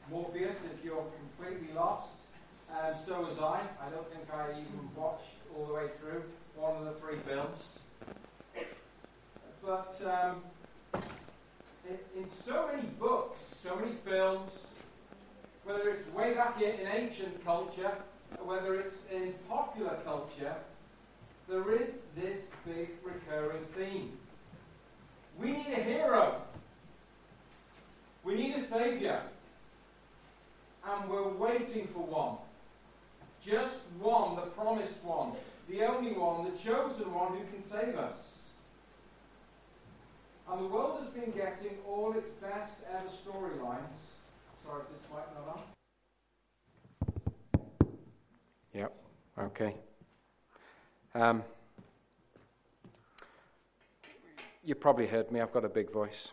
Morpheus, if you're completely lost. So was I. I don't think I even watched all the way through one of the three films. But in so many books, so many films, whether it's way back in ancient culture, whether it's in popular culture, there is this big recurring theme. We need a hero. We need a saviour. And we're waiting for one. Just one, the promised one. The only one, the chosen one who can save us. And the world has been getting all its best ever storylines. Sorry if this mic not on. Yep, okay. You probably heard me, I've got a big voice.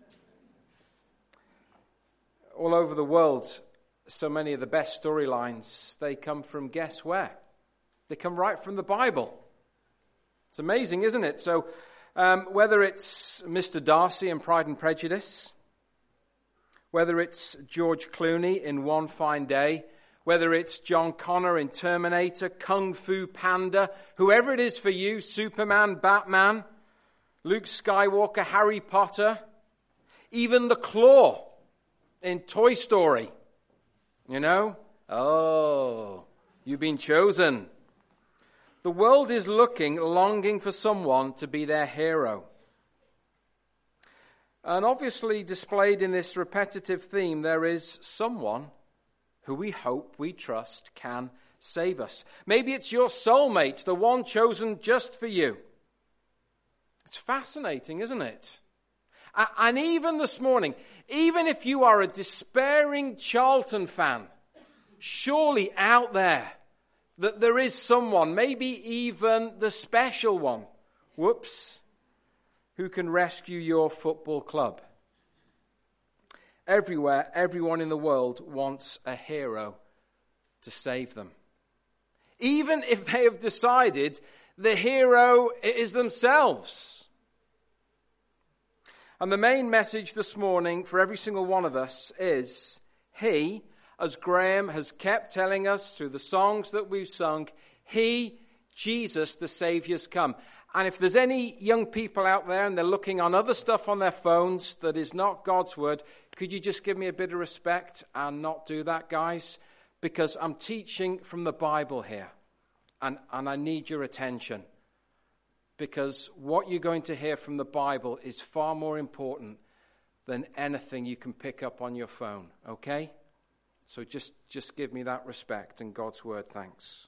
All over the world, so many of the best storylines, they come from guess where? They come right from the Bible. It's amazing, isn't it? So, whether it's Mr. Darcy in Pride and Prejudice, whether it's George Clooney in One Fine Day, whether it's John Connor in Terminator, Kung Fu Panda, whoever it is for you, Superman, Batman, Luke Skywalker, Harry Potter, even the Claw in Toy Story. You know? Oh, you've been chosen. The world is longing for someone to be their hero. And obviously displayed in this repetitive theme, there is someone who we hope, we trust, can save us. Maybe it's your soulmate, the one chosen just for you. It's fascinating, isn't it? And even this morning, even if you are a despairing Charlton fan, surely out there that there is someone, maybe even the special one, who can rescue your football club. Everywhere, everyone in the world wants a hero to save them. Even if they have decided the hero is themselves. And the main message this morning for every single one of us is, he, as Graham has kept telling us through the songs that we've sung, he, Jesus, the Saviour's come. And if there's any young people out there and they're looking on other stuff on their phones that is not God's word, could you just give me a bit of respect and not do that, guys? Because I'm teaching from the Bible here. And I need your attention. Because what you're going to hear from the Bible is far more important than anything you can pick up on your phone. Okay? So just give me that respect and God's word, thanks.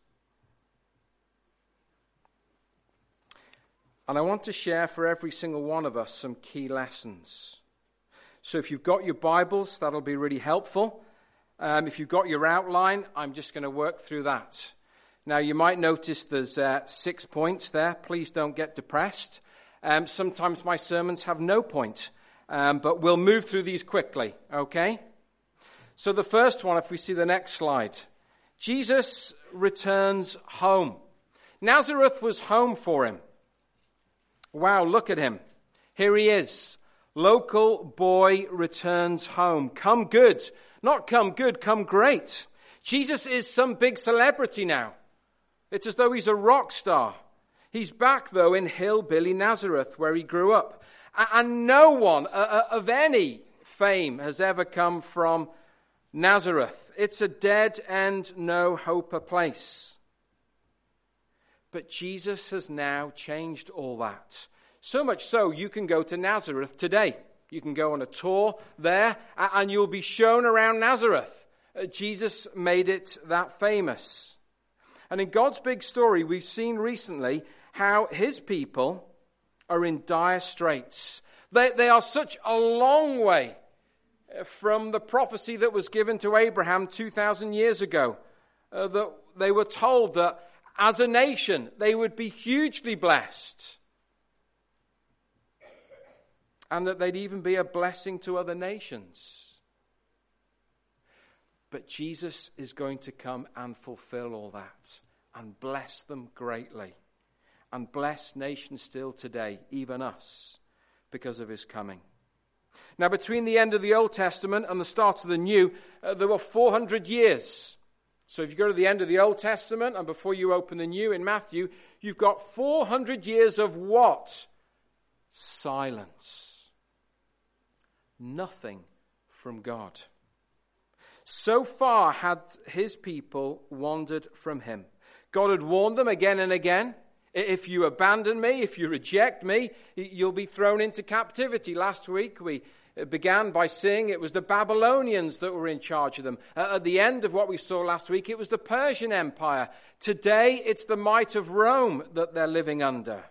And I want to share for every single one of us some key lessons. So if you've got your Bibles, that'll be really helpful. If you've got your outline, I'm just going to work through that. Now, you might notice there's 6 points there. Please don't get depressed. Sometimes my sermons have no point, but we'll move through these quickly, okay? So the first one, if we see the next slide, Jesus returns home. Nazareth was home for him. Wow, look at him. Here he is. Local boy returns home. Come good. Not come good, come great. Jesus is some big celebrity now. It's as though he's a rock star. He's back, though, in hillbilly Nazareth, where he grew up. And no one of any fame has ever come from Nazareth. It's a dead and no hope place. But Jesus has now changed all that. So much so, you can go to Nazareth today. You can go on a tour there, and you'll be shown around Nazareth. Jesus made it that famous. And in God's big story, we've seen recently how his people are in dire straits. They are such a long way from the prophecy that was given to Abraham 2,000 years ago, that they were told that as a nation, they would be hugely blessed. And that they'd even be a blessing to other nations. But Jesus is going to come and fulfill all that. And bless them greatly. And bless nations still today, even us, because of his coming. Now, between the end of the Old Testament and the start of the New, there were 400 years. So if you go to the end of the Old Testament and before you open the New in Matthew, you've got 400 years of what? Silence. Nothing from God. So far had his people wandered from him. God had warned them again and again. If you abandon me, if you reject me, you'll be thrown into captivity. Last week we began by saying it was the Babylonians that were in charge of them. At the end of what we saw last week, it was the Persian Empire. Today, it's the might of Rome that they're living under.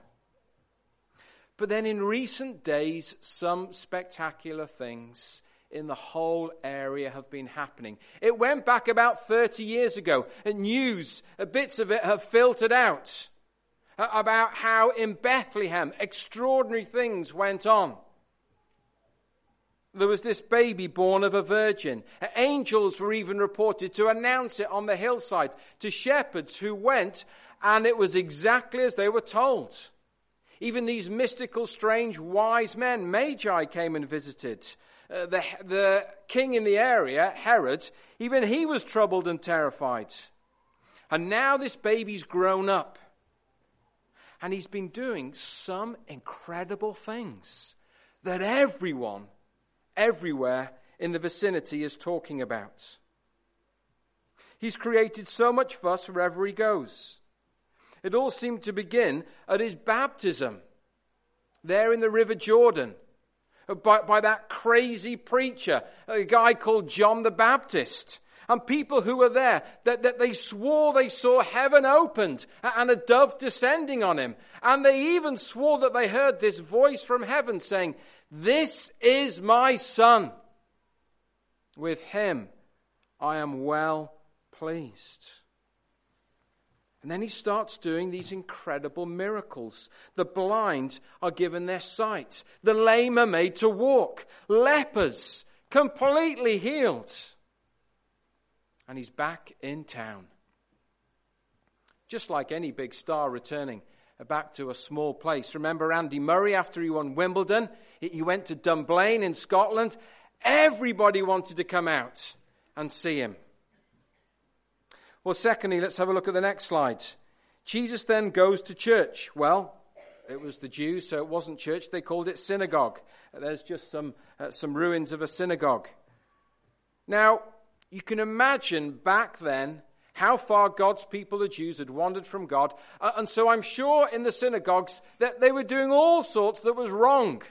But then in recent days, some spectacular things in the whole area have been happening. It went back about 30 years ago. News, bits of it have filtered out about how in Bethlehem extraordinary things went on. There was this baby born of a virgin. Angels were even reported to announce it on the hillside to shepherds who went, and it was exactly as they were told. Even these mystical, strange, wise men, Magi, came and visited. The king in the area, Herod, even he was troubled and terrified. And now this baby's grown up. And he's been doing some incredible things that everyone, everywhere in the vicinity is talking about. He's created so much fuss wherever he goes. It all seemed to begin at his baptism, there in the River Jordan, by that crazy preacher, a guy called John the Baptist. And people who were there, that they swore they saw heaven opened and a dove descending on him. And they even swore that they heard this voice from heaven saying, "This is my son. With him I am well pleased." And then he starts doing these incredible miracles. The blind are given their sight. The lame are made to walk. Lepers completely healed. And he's back in town. Just like any big star returning back to a small place. Remember Andy Murray after he won Wimbledon? He went to Dunblane in Scotland. Everybody wanted to come out and see him. Well, secondly, let's have a look at the next slide. Jesus then goes to church. Well, it was the Jews, so it wasn't church. They called it synagogue. There's just some ruins of a synagogue. Now, you can imagine back then how far God's people, the Jews, had wandered from God. And so I'm sure in the synagogues that they were doing all sorts that was wrong.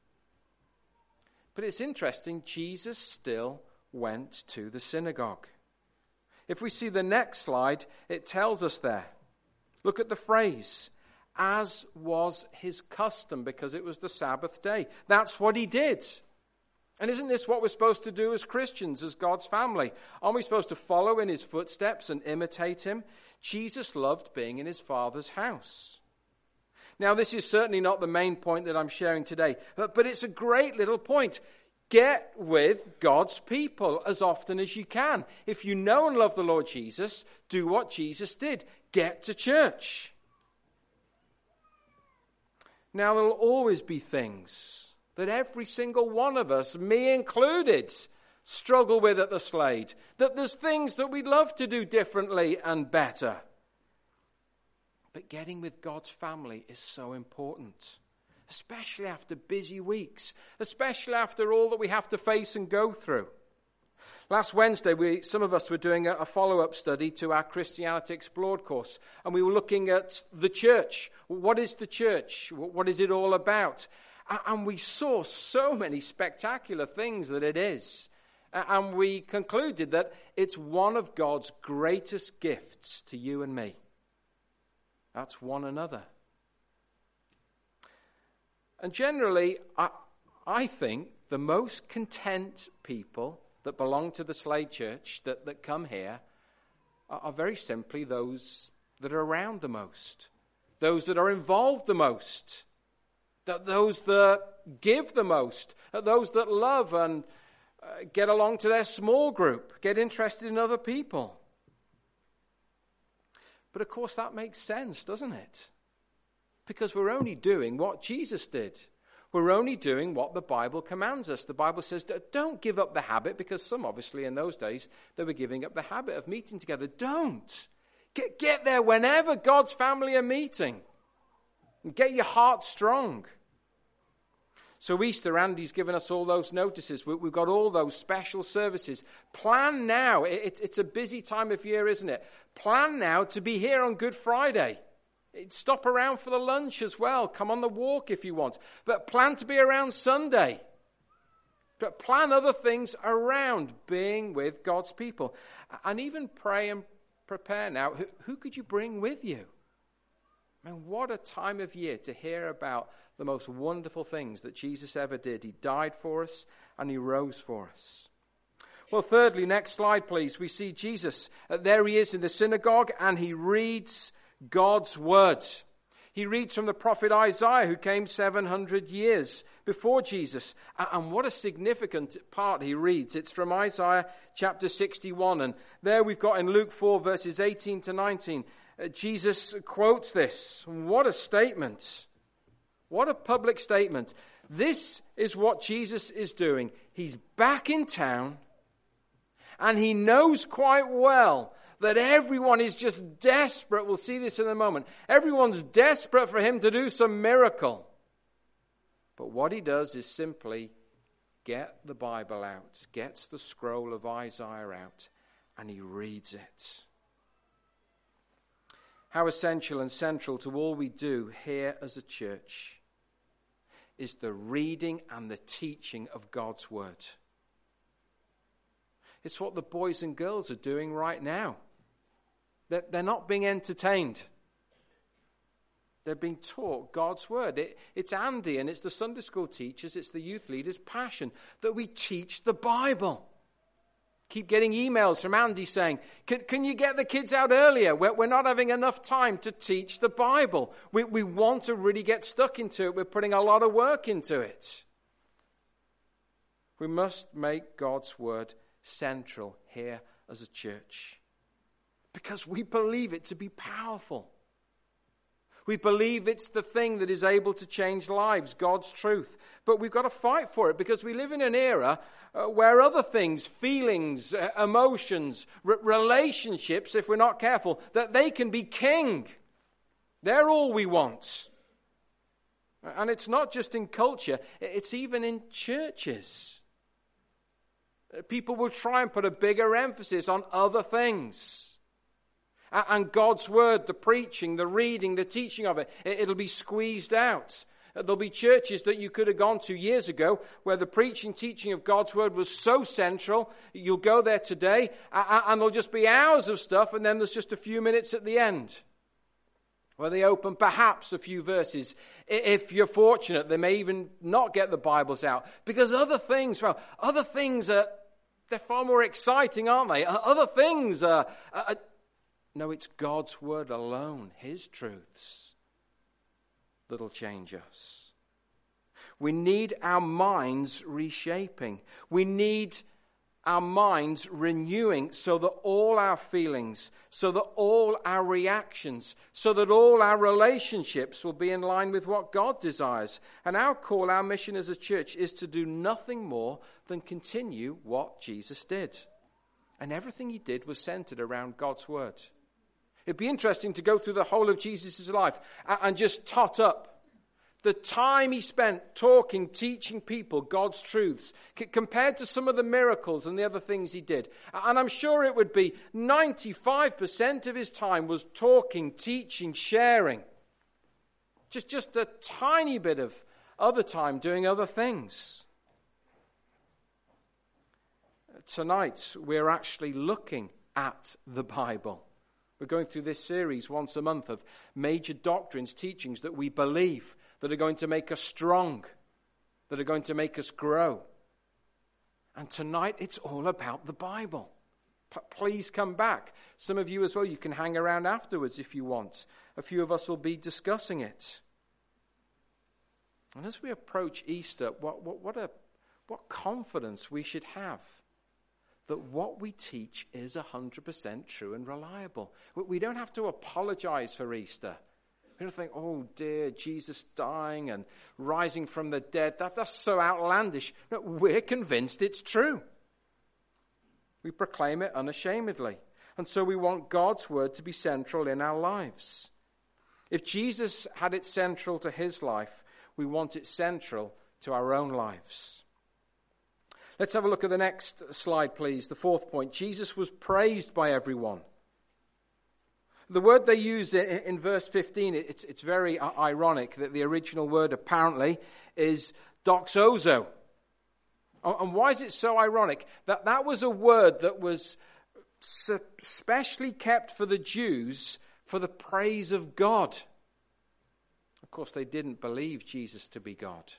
But it's interesting, Jesus still went to the synagogue. If we see the next slide, it tells us there. Look at the phrase, as was his custom, because it was the Sabbath day. That's what he did. And isn't this what we're supposed to do as Christians, as God's family? Aren't we supposed to follow in his footsteps and imitate him? Jesus loved being in his Father's house. Now, this is certainly not the main point that I'm sharing today, but it's a great little point. Get with God's people as often as you can. If you know and love the Lord Jesus, do what Jesus did. Get to church. Now, there will always be things that every single one of us, me included, struggle with at the Slade. That there's things that we'd love to do differently and better. But getting with God's family is so important. Especially after busy weeks. Especially after all that we have to face and go through. Last Wednesday, some of us were doing a follow-up study to our Christianity Explored course. And we were looking at the church. What is the church? What is it all about? And we saw so many spectacular things that it is. And we concluded that it's one of God's greatest gifts to you and me. That's one another. And generally, I think the most content people that belong to the Slade Church, that come here, are very simply those that are around the most. Those that are involved the most. Those that give the most. Those that love and get along to their small group. Get interested in other people. But of course that makes sense, doesn't it? Because we're only doing what Jesus did. We're only doing what the Bible commands us. The Bible says, don't give up the habit, because some, obviously, in those days, they were giving up the habit of meeting together. Don't. Get there whenever God's family are meeting. And get your heart strong. So Easter, Andy's given us all those notices. We've got all those special services. Plan now. It's a busy time of year, isn't it? Plan now to be here on Good Friday. Stop around for the lunch as well. Come on the walk if you want. But plan to be around Sunday. But plan other things around being with God's people. And even pray and prepare now. Who could you bring with you? I mean, what a time of year to hear about the most wonderful things that Jesus ever did. He died for us and he rose for us. Well, thirdly, next slide, please. We see Jesus. There he is in the synagogue and he reads God's word. He reads from the prophet Isaiah, who came 700 years before Jesus. And what a significant part he reads. It's from Isaiah chapter 61. And there we've got in Luke 4, verses 18 to 19, Jesus quotes this. What a statement. What a public statement. This is what Jesus is doing. He's back in town, and he knows quite well that everyone is just desperate. We'll see this in a moment. Everyone's desperate for him to do some miracle. But what he does is simply get the Bible out, gets the scroll of Isaiah out, and he reads it. How essential and central to all we do here as a church is the reading and the teaching of God's word. It's what the boys and girls are doing right now. They're not being entertained. They're being taught God's word. It's Andy and it's the Sunday school teachers, it's the youth leaders' passion that we teach the Bible. Keep getting emails from Andy saying, can you get the kids out earlier? We're not having enough time to teach the Bible. We want to really get stuck into it. We're putting a lot of work into it. We must make God's word central here as a church, because we believe it to be powerful. We believe it's the thing that is able to change lives, God's truth. But we've got to fight for it, because we live in an era where other things, feelings, emotions, relationships, if we're not careful, that they can be king. They're all we want. And it's not just in culture, it's even in churches. People will try and put a bigger emphasis on other things. And God's word, the preaching, the reading, the teaching of it, it'll be squeezed out. There'll be churches that you could have gone to years ago where the preaching, teaching of God's word was so central. You'll go there today and there'll just be hours of stuff, and then there's just a few minutes at the end where they open perhaps a few verses. If you're fortunate, they may even not get the Bibles out, because other things are, they're far more exciting, aren't they? Other things are no, it's God's word alone, his truths, that'll change us. We need our minds reshaping. We need our minds renewing, so that all our feelings, so that all our reactions, so that all our relationships will be in line with what God desires. And our call, our mission as a church, is to do nothing more than continue what Jesus did. And everything he did was centered around God's word. It'd be interesting to go through the whole of Jesus' life and just tot up the time he spent talking, teaching people God's truths, compared to some of the miracles and the other things he did. And I'm sure it would be 95% of his time was talking, teaching, sharing. Just a tiny bit of other time doing other things. Tonight, we're actually looking at the Bible. We're going through this series once a month of major doctrines, teachings that we believe, that are going to make us strong, that are going to make us grow. And tonight, it's all about the Bible. Please come back. Some of you as well, you can hang around afterwards if you want. A few of us will be discussing it. And as we approach Easter, what confidence we should have that what we teach is 100% true and reliable. We don't have to apologize for Easter. We don't think, oh dear, Jesus dying and rising from the dead. That's so outlandish. No, we're convinced it's true. We proclaim it unashamedly. And so we want God's word to be central in our lives. If Jesus had it central to his life, we want it central to our own lives. Let's have a look at the next slide, please. The fourth point. Jesus was praised by everyone. The word they use in verse 15, it's very ironic that the original word apparently is doxozo. And why is it so ironic? That was a word that was specially kept for the Jews for the praise of God. Of course, they didn't believe Jesus to be God.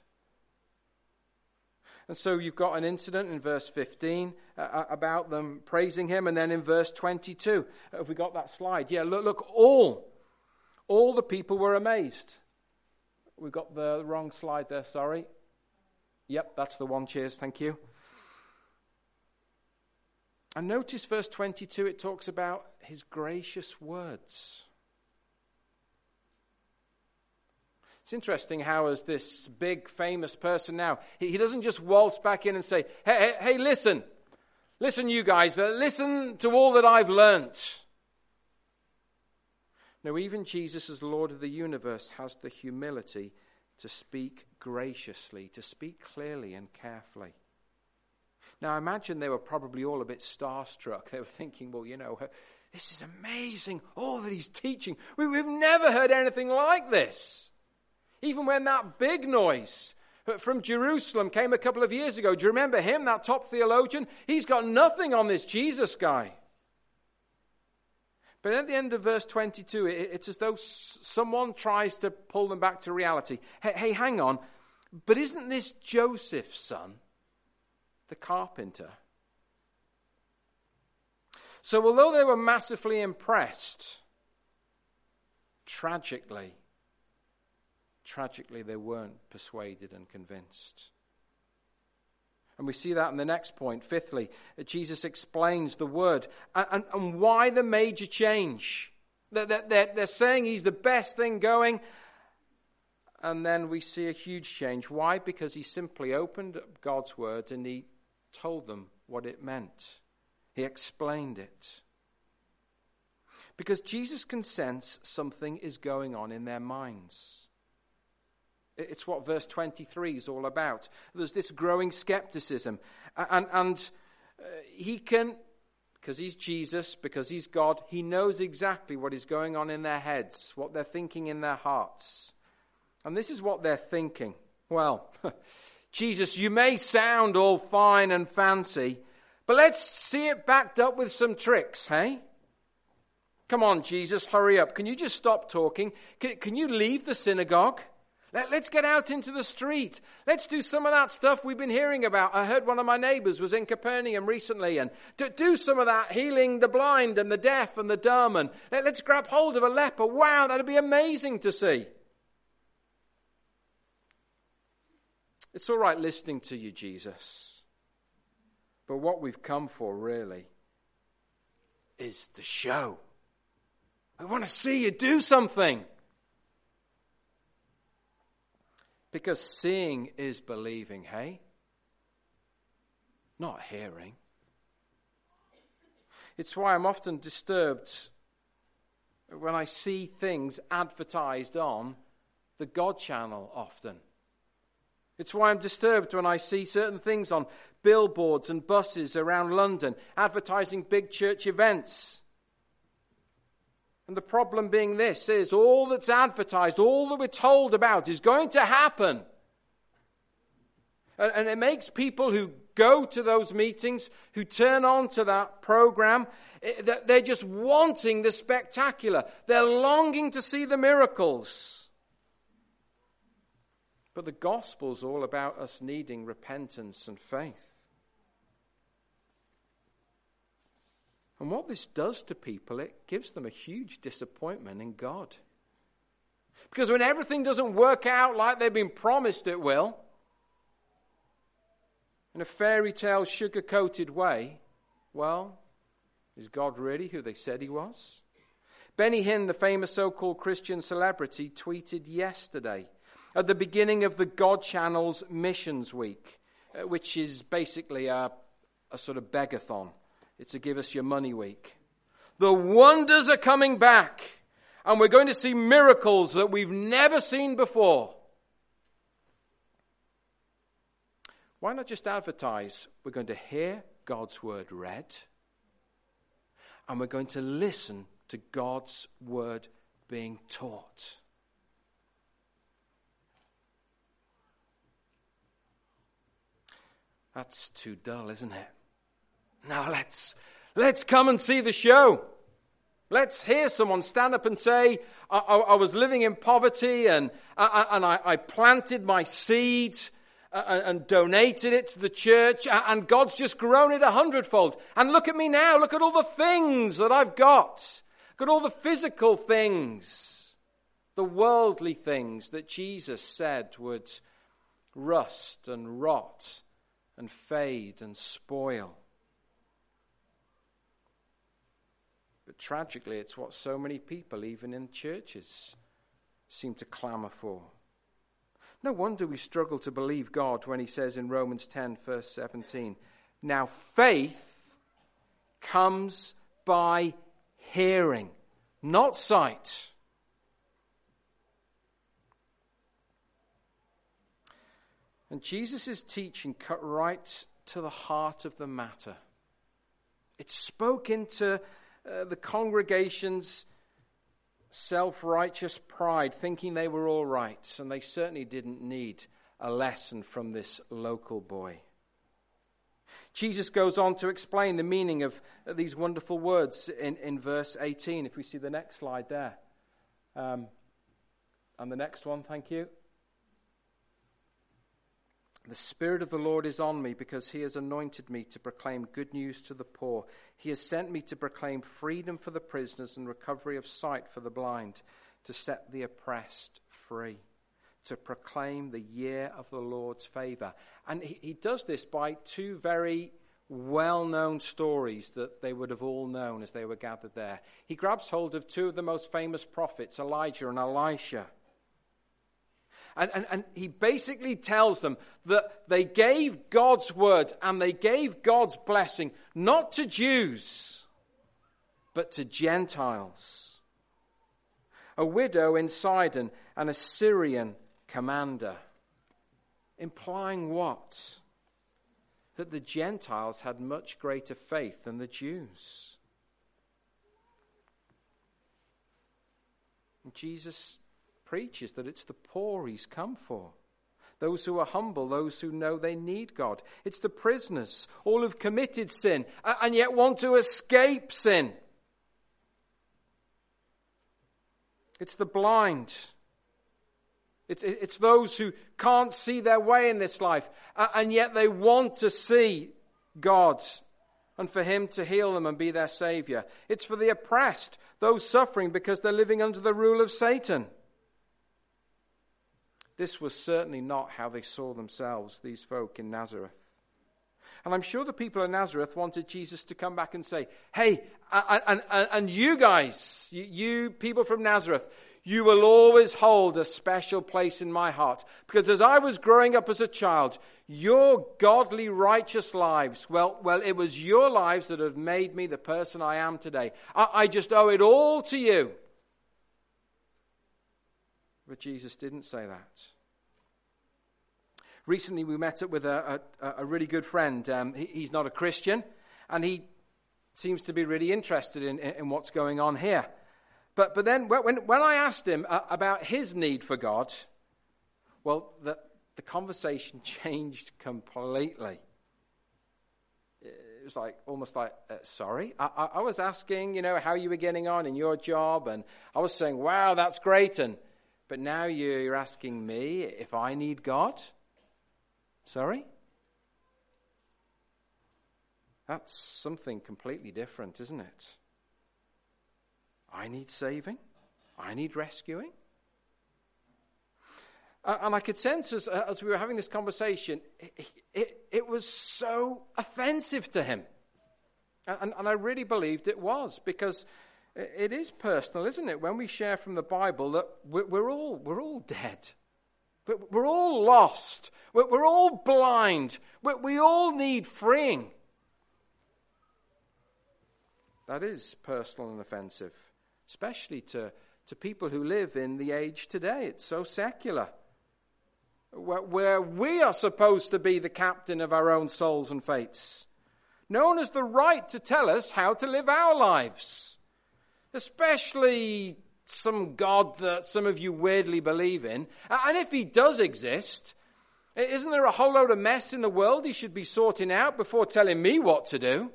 And so you've got an incident in verse 15 about them praising him, and then in verse 22, have we got that slide? Yeah, look, all the people were amazed. We've got the wrong slide there, sorry. Yep, that's the one, cheers, thank you. And notice verse 22, it talks about his gracious words. It's interesting how as this big famous person now, he doesn't just waltz back in and say, hey, listen you guys, listen to all that I've learnt. No, even Jesus as Lord of the universe has the humility to speak graciously, to speak clearly and carefully. Now, I imagine they were probably all a bit starstruck. They were thinking, well, this is amazing, all that he's teaching. We've never heard anything like this. Even when that big noise from Jerusalem came a couple of years ago, do you remember him, that top theologian? He's got nothing on this Jesus guy. But at the end of verse 22, it's as though someone tries to pull them back to reality. Hey, hang on, but isn't this Joseph's son, the carpenter? So although they were massively impressed, tragically, they weren't persuaded and convinced. And we see that in the next point. Fifthly, Jesus explains the word and why the major change. They're saying he's the best thing going, and then we see a huge change. Why? Because he simply opened up God's word and he told them what it meant. He explained it. Because Jesus can sense something is going on in their minds. It's what verse 23 is all about. There's this growing skepticism. And he can, because he's Jesus, because he's God, he knows exactly what is going on in their heads, what they're thinking in their hearts. And this is what they're thinking. Well, Jesus, you may sound all fine and fancy, but let's see it backed up with some tricks, hey? Come on, Jesus, hurry up. Can you just stop talking? Can you leave the synagogue? Let's get out into the street. Let's do some of that stuff we've been hearing about. I heard one of my neighbors was in Capernaum recently, and do some of that, healing the blind and the deaf and the dumb, and let's grab hold of a leper. Wow, that'd be amazing to see. It's all right listening to you, Jesus. But what we've come for, really, is the show. I want to see you do something. Because seeing is believing, hey? Not hearing. It's why I'm often disturbed when I see things advertised on the God channel often. It's why I'm disturbed when I see certain things on billboards and buses around London advertising big church events. And the problem being this is all that's advertised, all that we're told about is going to happen. And it makes people who go to those meetings, who turn on to that program, they're just wanting the spectacular. They're longing to see the miracles. But the gospel's all about us needing repentance and faith. And what this does to people, it gives them a huge disappointment in God. Because when everything doesn't work out like they've been promised it will, in a fairy tale sugar-coated way, well, is God really who they said he was? Benny Hinn, the famous so-called Christian celebrity, tweeted yesterday at the beginning of the God Channel's Missions Week, which is basically a sort of begathon. It's a give us your money week. The wonders are coming back, and we're going to see miracles that we've never seen before. Why not just advertise? We're going to hear God's word read, and we're going to listen to God's word being taught. That's too dull, isn't it? Now let's come and see the show. Let's hear someone stand up and say, I was living in poverty and I planted my seed and donated it to the church, and God's just grown it 100-fold. And look at me now. Look at all the things that I've got. Look at all the physical things, the worldly things that Jesus said would rust and rot and fade and spoil. But tragically, it's what so many people, even in churches, seem to clamor for. No wonder we struggle to believe God when he says in Romans 10, verse 17, now faith comes by hearing, not sight. And Jesus' teaching cut right to the heart of the matter. It spoke into the congregation's self-righteous pride, thinking they were all right, and they certainly didn't need a lesson from this local boy. Jesus goes on to explain the meaning of these wonderful words in verse 18. If we see the next slide there. And the next one, thank you. The Spirit of the Lord is on me because he has anointed me to proclaim good news to the poor. He has sent me to proclaim freedom for the prisoners and recovery of sight for the blind, to set the oppressed free, to proclaim the year of the Lord's favor. And he does this by two very well-known stories that they would have all known as they were gathered there. He grabs hold of two of the most famous prophets, Elijah and Elisha. And he basically tells them that they gave God's word and they gave God's blessing not to Jews, but to Gentiles. A widow in Sidon and a Syrian commander. Implying what? That the Gentiles had much greater faith than the Jews. And Jesus preaches that it's the poor he's come for. Those who are humble, those who know they need God. It's the prisoners, all who've committed sin and yet want to escape sin. It's the blind. It's those who can't see their way in this life and yet they want to see God and for him to heal them and be their Savior. It's for the oppressed, those suffering because they're living under the rule of Satan. This was certainly not how they saw themselves, these folk in Nazareth. And I'm sure the people of Nazareth wanted Jesus to come back and say, hey, and you guys, you people from Nazareth, you will always hold a special place in my heart. Because as I was growing up as a child, your godly, righteous lives, well, it was your lives that have made me the person I am today. I just owe it all to you. But Jesus didn't say that. Recently we met up with a really good friend. He's not a Christian, and he seems to be really interested in what's going on here. But then when I asked him about his need for God, well, the conversation changed completely. It was almost like, sorry? I was asking, how you were getting on in your job, and I was saying, wow, that's great, but now you're asking me if I need God? Sorry? That's something completely different, isn't it? I need saving? I need rescuing? And I could sense as we were having this conversation, it was so offensive to him. And I really believed it was, because It is personal, isn't it, when we share from the Bible that we're all dead. We're all lost. We're all blind. We all need freeing. That is personal and offensive, especially to people who live in the age today. It's so secular, where we are supposed to be the captain of our own souls and fates. No one has the right to tell us how to live our lives, especially some God that some of you weirdly believe in. And if he does exist, isn't there a whole load of mess in the world he should be sorting out before telling me what to do?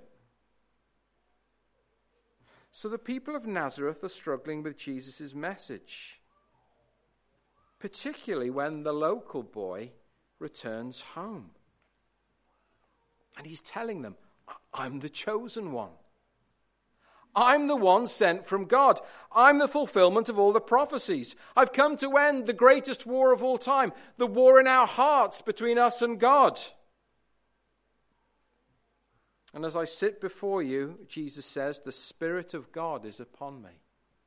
So the people of Nazareth are struggling with Jesus' message, particularly when the local boy returns home. And he's telling them, I'm the chosen one. I'm the one sent from God. I'm the fulfillment of all the prophecies. I've come to end the greatest war of all time, the war in our hearts between us and God. And as I sit before you, Jesus says, the Spirit of God is upon me.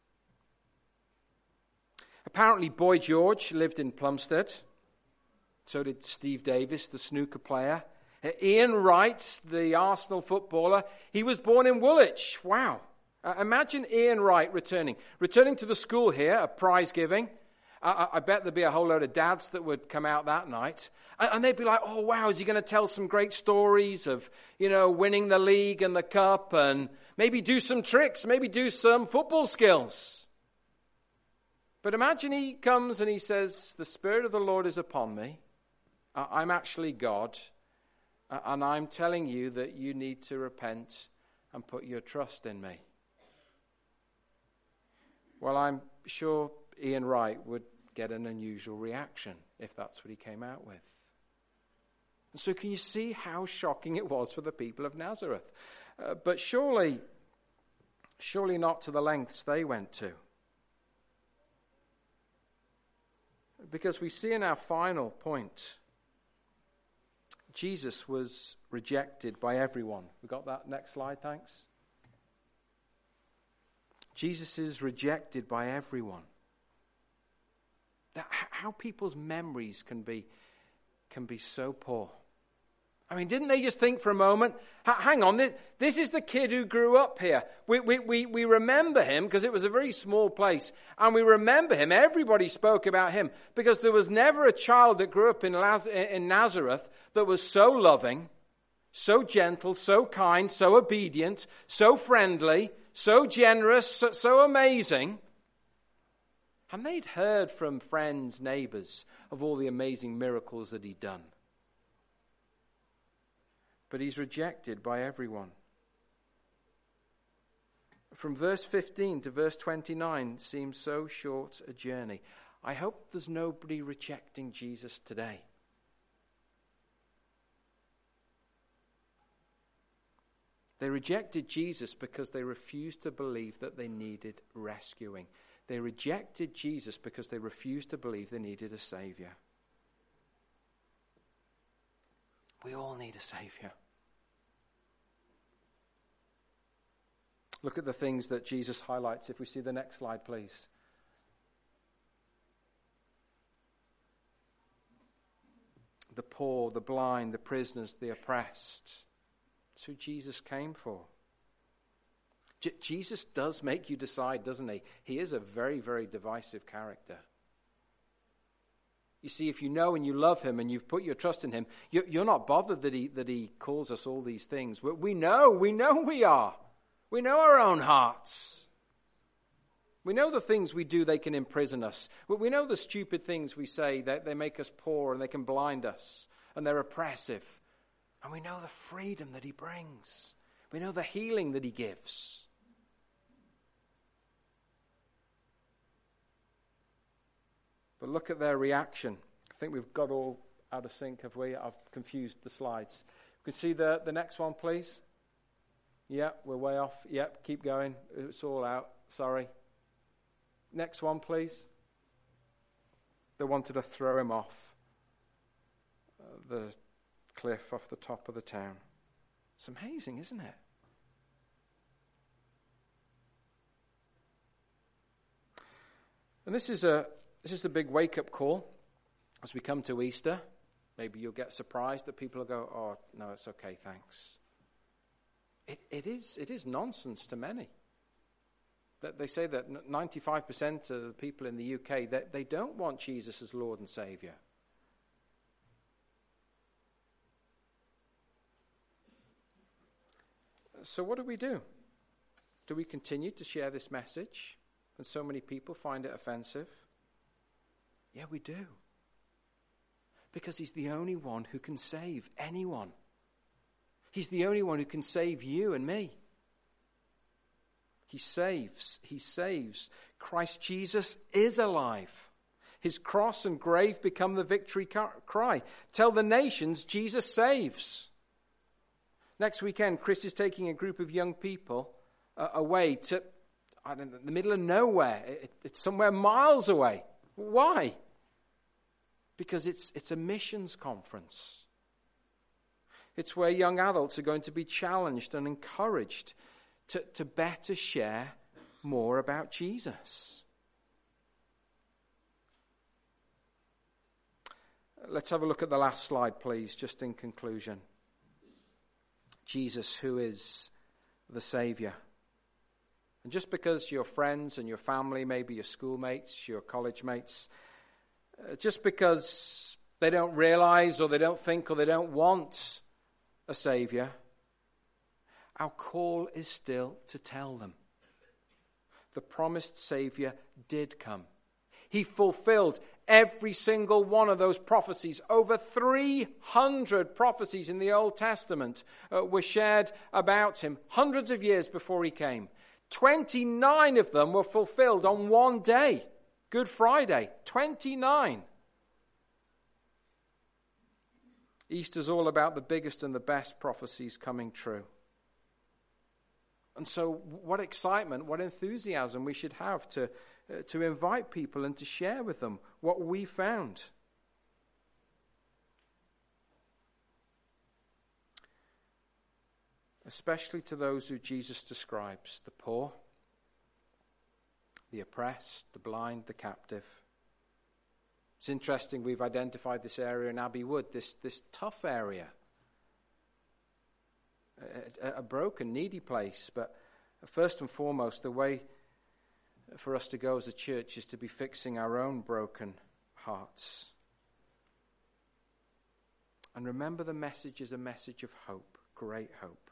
Apparently, Boy George lived in Plumstead. So did Steve Davis, the snooker player. Ian Wright, the Arsenal footballer, he was born in Woolwich. Wow. Imagine Ian Wright returning to the school here, a prize giving. I bet there'd be a whole load of dads that would come out that night. And they'd be like, oh, wow, is he going to tell some great stories of, winning the league and the cup and maybe do some tricks, maybe do some football skills. But imagine he comes and he says, the Spirit of the Lord is upon me. I'm actually God. And I'm telling you that you need to repent and put your trust in me. Well, I'm sure Ian Wright would get an unusual reaction if that's what he came out with. And so can you see how shocking it was for the people of Nazareth? But surely not to the lengths they went to. Because we see in our final point, Jesus was rejected by everyone. We got that next slide, thanks. Jesus is rejected by everyone. How people's memories can be so poor. I mean, didn't they just think for a moment, hang on, this is the kid who grew up here. We remember him because it was a very small place. And we remember him, everybody spoke about him. Because there was never a child that grew up in Nazareth that was so loving, so gentle, so kind, so obedient, so friendly, so generous, so amazing. And they'd heard from friends, neighbors, of all the amazing miracles that he'd done. But he's rejected by everyone. From verse 15 to verse 29 seems so short a journey. I hope there's nobody rejecting Jesus today. They rejected Jesus because they refused to believe that they needed rescuing. They rejected Jesus because they refused to believe they needed a Savior. We all need a Savior. Look at the things that Jesus highlights. If we see the next slide, please. The poor, the blind, the prisoners, the oppressed. That's who Jesus came for. Jesus does make you decide, doesn't he? He is a very, very divisive character. You see, if you know and you love him and you've put your trust in him, you're not bothered that he calls us all these things. We know we are. We know our own hearts. We know the things we do, they can imprison us. We know the stupid things we say, that they make us poor and they can blind us and they're oppressive. And we know the freedom that he brings. We know the healing that he gives. But look at their reaction. I think we've got all out of sync, have we? I've confused the slides. You can see the next one, please. Yep, we're way off. Yep, keep going. It's all out. Sorry. Next one, please. They wanted to throw him off the cliff off the top of the town. It's amazing, isn't it? And this is a big wake-up call as we come to Easter. Maybe you'll get surprised that people will go, oh, no, it's okay, thanks. It is nonsense to many. That they say that 95% of the people in the UK, that they don't want Jesus as Lord and Saviour. So what do? Do we continue to share this message when so many people find it offensive? Yeah, we do. Because he's the only one who can save anyone. He's the only one who can save you and me. He saves. Christ Jesus is alive. His cross and grave become the victory cry. Tell the nations Jesus saves. Next weekend, Chris is taking a group of young people away to, the middle of nowhere. It's somewhere miles away. Why? Because it's a missions conference. It's where young adults are going to be challenged and encouraged to better share more about Jesus. Let's have a look at the last slide, please, just in conclusion. Jesus, who is the Saviour. And just because your friends and your family, maybe your schoolmates, your college mates, just because they don't realize or they don't think or they don't want a Saviour, our call is still to tell them. The promised Saviour did come. He fulfilled every single one of those prophecies. Over 300 prophecies in the Old Testament were shared about him hundreds of years before he came. 29 of them were fulfilled on one day, Good Friday. 29. Easter's all about the biggest and the best prophecies coming true. And so what excitement, what enthusiasm we should have to invite people and to share with them what we found. Especially to those who Jesus describes, the poor, the oppressed, the blind, the captive. It's interesting, we've identified this area in Abbey Wood, this tough area. A broken, needy place, but first and foremost, the way for us to go as a church is to be fixing our own broken hearts. And remember, the message is a message of hope, great hope.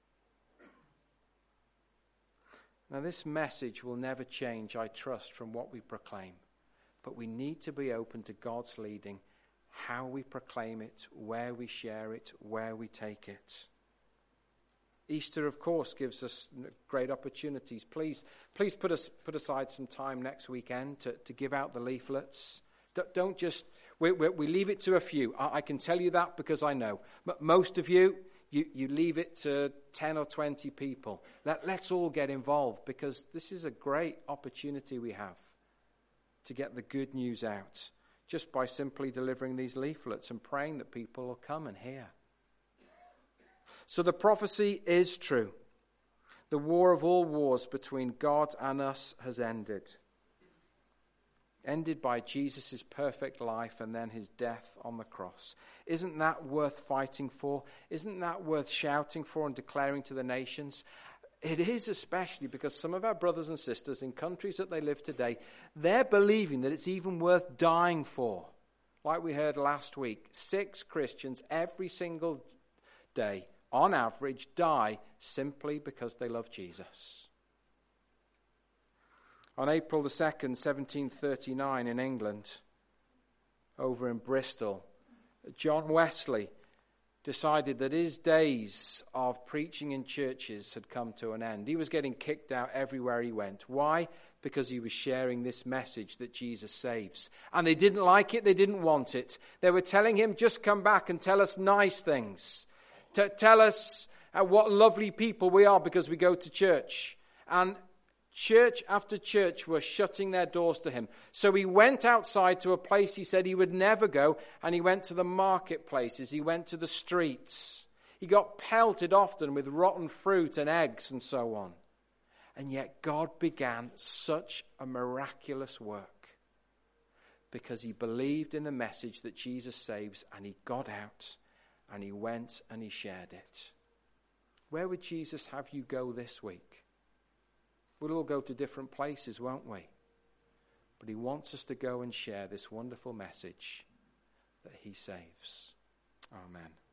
Now, this message will never change, I trust, from what we proclaim. But we need to be open to God's leading, how we proclaim it, where we share it, where we take it. Easter, of course, gives us great opportunities. Please put aside some time next weekend to give out the leaflets. Don't just, we leave it to a few. I can tell you that because I know. But most of you leave it to 10 or 20 people. Let's all get involved, because this is a great opportunity we have to get the good news out just by simply delivering these leaflets and praying that people will come and hear. So the prophecy is true. The war of all wars between God and us has ended. Ended by Jesus' perfect life and then his death on the cross. Isn't that worth fighting for? Isn't that worth shouting for and declaring to the nations? It is, especially because some of our brothers and sisters in countries that they live today, they're believing that it's even worth dying for. Like we heard last week, 6 Christians every single day, on average, die simply because they love Jesus. On April the 2nd, 1739 in England, over in Bristol, John Wesley decided that his days of preaching in churches had come to an end. He was getting kicked out everywhere he went. Why? Because he was sharing this message that Jesus saves. And they didn't like it, they didn't want it. They were telling him, just come back and tell us nice things. Tell us what lovely people we are because we go to church. And church after church were shutting their doors to him. So he went outside to a place he said he would never go, and he went to the marketplaces, he went to the streets. He got pelted often with rotten fruit and eggs and so on. And yet God began such a miraculous work. because he believed in the message that Jesus saves, and he got out and he went and he shared it. Where would Jesus have you go this week? We'll all go to different places, won't we? But he wants us to go and share this wonderful message that he saves. Amen.